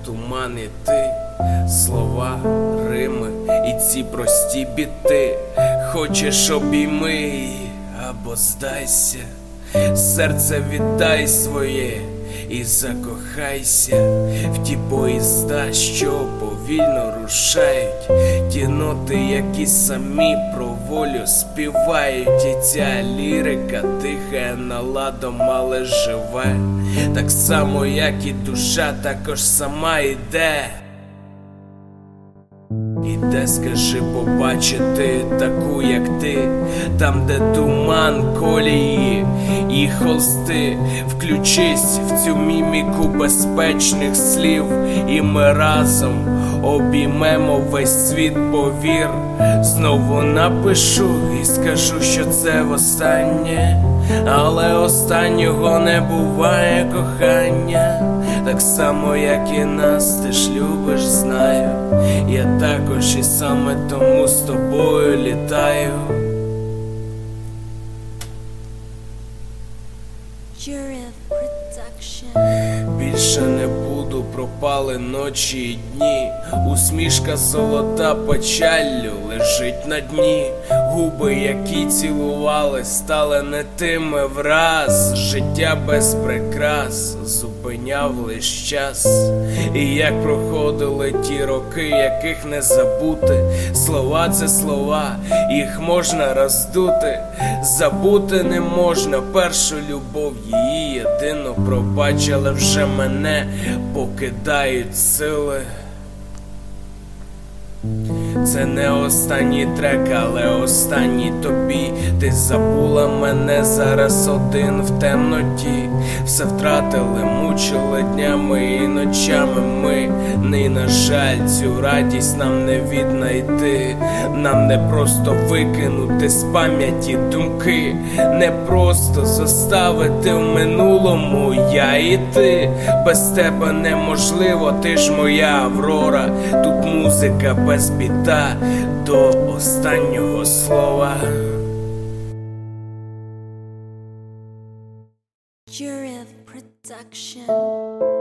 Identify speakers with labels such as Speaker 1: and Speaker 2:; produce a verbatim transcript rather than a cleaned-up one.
Speaker 1: туман і ти, слова, рими і ці прості біти. Хочеш обійми або здайся, серце віддай своє і закохайся в ті поїзда, що повільно рушають, ті ноти, які самі про волю співають. І ця лірика дихає наладом, але живе, так само, як і душа, також сама йде. Іде, скажи, побачити таку, як ти, там, де туман, колії і холсти. Включись в цю міміку безпечних слів, і ми разом обіймемо весь світ, повір. Знову напишу і скажу, що це востаннє, але останнього не буває, кохання. Так само, як і нас, ти ж любиш, знаю. Я також, і саме тому з тобою літаю. Більше не буду, пропали ночі і дні. Усмішка золота печаллю лежить на дні. Губи, які цілували, стали не тими враз. Життя без прикрас зупиняв лиш час. І як проходили ті роки, яких не забути. Слова — це слова, їх можна роздути. Забути не можна першу любов, її єдину. Пробач, але вже мене покидають сили. Це не останній трек, але останній тобі. Ти забула мене зараз один в темноті. Все втратили, мучили днями і ночами ми. І, на жаль, цю радість нам не віднайти. Нам не просто викинути з пам'яті думки, не просто заставити в минулому я і ти. Без тебе неможливо, ти ж моя Аврора. Тут музика без біта до останнього слова.
Speaker 2: Jury of Production.